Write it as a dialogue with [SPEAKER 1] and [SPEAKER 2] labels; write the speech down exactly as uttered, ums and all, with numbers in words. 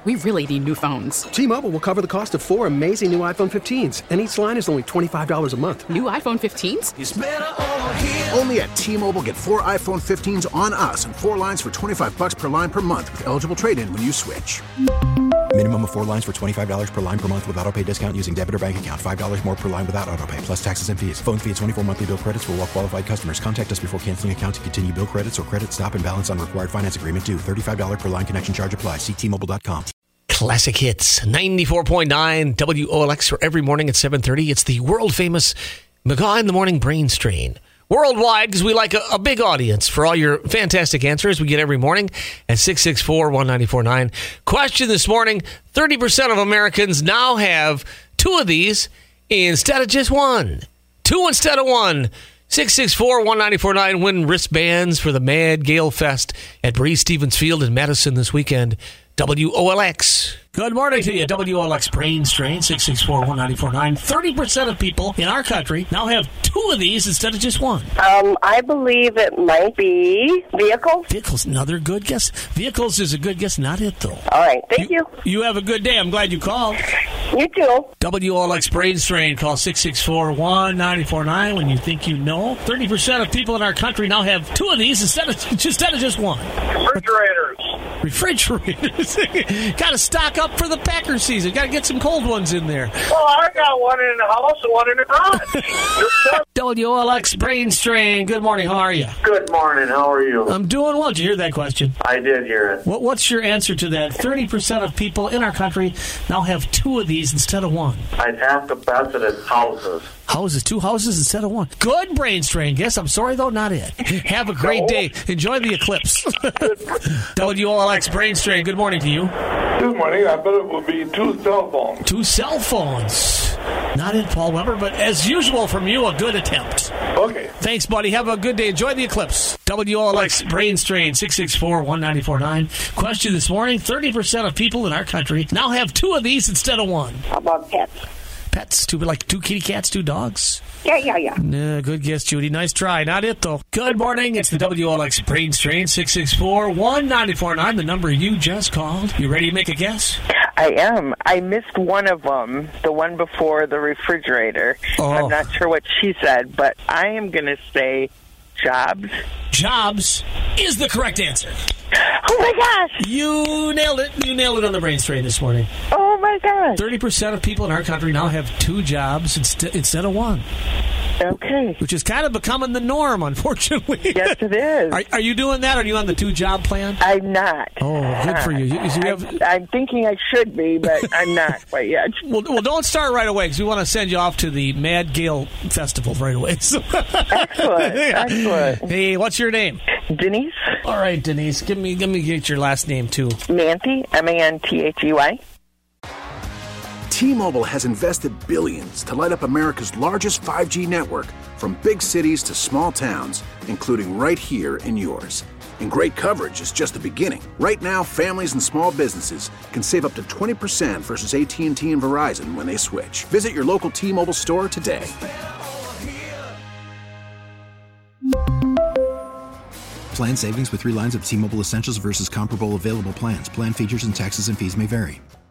[SPEAKER 1] We really need new phones.
[SPEAKER 2] T-Mobile will cover the cost of four amazing new iPhone fifteens, and each line is only twenty-five dollars a month.
[SPEAKER 1] New iPhone fifteens?
[SPEAKER 3] It's better over here.
[SPEAKER 4] Only at T-Mobile, get four iPhone fifteens on us and four lines for twenty-five dollars per line per month with eligible trade-in when you switch.
[SPEAKER 5] Minimum of four lines for twenty-five dollars per line per month with autopay discount using debit or bank account. five dollars more per line without autopay, plus taxes and fees. Phone fee at twenty-four monthly bill credits for well-qualified customers. Contact us before canceling account to continue bill credits or credit stop and balance on required finance agreement due. thirty-five dollars per line connection charge applies. See T Mobile dot com.
[SPEAKER 6] Classic Hits, ninety-four point nine W O L X for every morning at seven thirty. It's the world-famous McGaw in the Morning Brain Strain. Worldwide, because we like a, a big audience for all your fantastic answers we get every morning at six six four, one nine four nine. Question this morning, thirty percent of Americans now have two of these instead of just one. Two instead of one. six six four, one nine four nine. Win wristbands for the Mad Gale Fest at Breeze Stevens Field in Madison this weekend. W O L X. Good morning to you. W O L X Brain Strain, six six four, one nine four nine. thirty percent of people in our country now have two of these instead of just one.
[SPEAKER 7] Um, I believe it might be vehicles.
[SPEAKER 6] Vehicles, another good guess. Vehicles is a good guess, not it, though.
[SPEAKER 7] All right, thank you.
[SPEAKER 6] You, you have a good day. I'm glad you called.
[SPEAKER 7] You too.
[SPEAKER 6] W O L X Brain Strain. Call six six four, one nine four nine when you think you know. thirty percent of people in our country now have two of these instead of, instead of just one.
[SPEAKER 8] Refrigerators.
[SPEAKER 6] Refrigerators. Got to stock up for the Packer season. Got to get some cold ones in there.
[SPEAKER 8] Well, I got one in the house and one in the garage.
[SPEAKER 6] W O L X Brain Strain. Good morning. How are you?
[SPEAKER 8] Good morning. How are you?
[SPEAKER 6] I'm doing well. Did you hear that question?
[SPEAKER 8] I did hear it.
[SPEAKER 6] What, what's your answer to that? thirty percent of people in our country now have two of these instead of one.
[SPEAKER 8] I'd have to bet that it's houses.
[SPEAKER 6] Houses, two houses instead of one. Good Brain Strain. Guess I'm sorry, though, not it. Have a great day. Enjoy the eclipse. W O L X Brain Strain. Good morning to you.
[SPEAKER 9] Good morning. I bet it will be two cell phones.
[SPEAKER 6] Two cell phones. Not it, Paul Weber, but as usual from you, a good attempt.
[SPEAKER 9] Okay.
[SPEAKER 6] Thanks, buddy. Have a good day. Enjoy the eclipse. W O L X Brain Strain, six six four, one nine four nine. Question this morning, thirty percent of people in our country now have two of these instead of one.
[SPEAKER 7] How about pets?
[SPEAKER 6] Pets, two like two kitty cats, two dogs.
[SPEAKER 7] Yeah, yeah, yeah.
[SPEAKER 6] No, good guess, Judy. Nice try. Not it, though. Good morning. It's the W O L X Brain Strain, six six four, one nine four nine, the number you just called. You ready to make a guess?
[SPEAKER 10] I am. I missed one of them, the one before the refrigerator.
[SPEAKER 6] Oh.
[SPEAKER 10] I'm not sure what she said, but I am going to say jobs.
[SPEAKER 6] Jobs is the correct answer.
[SPEAKER 10] Oh, my gosh.
[SPEAKER 6] You nailed it. You nailed it on the Brain Strain this morning.
[SPEAKER 10] Oh, my gosh.
[SPEAKER 6] thirty percent of people in our country now have two jobs inst- instead of one.
[SPEAKER 10] Okay.
[SPEAKER 6] Which is kind of becoming the norm, unfortunately.
[SPEAKER 10] Yes, it is.
[SPEAKER 6] Are, are you doing that? Are you on the two-job plan?
[SPEAKER 10] I'm not.
[SPEAKER 6] Oh, good for you. you, you have...
[SPEAKER 10] I'm, I'm thinking I should be, but I'm not quite yet.
[SPEAKER 6] Well, well, don't start right away, because we want to send you off to the Mad Gale Festival right away. So.
[SPEAKER 10] Excellent. Excellent.
[SPEAKER 6] Hey, what's your name?
[SPEAKER 10] Denise.
[SPEAKER 6] All right, Denise. Give me, give me get your last name, too.
[SPEAKER 10] Manty, M A N T H E Y.
[SPEAKER 4] T-Mobile has invested billions to light up America's largest five G network, from big cities to small towns, including right here in yours. And great coverage is just the beginning. Right now, families and small businesses can save up to twenty percent versus A T and T and Verizon when they switch. Visit your local T-Mobile store today.
[SPEAKER 5] Plan savings with three lines of T-Mobile Essentials versus comparable available plans. Plan features and taxes and fees may vary.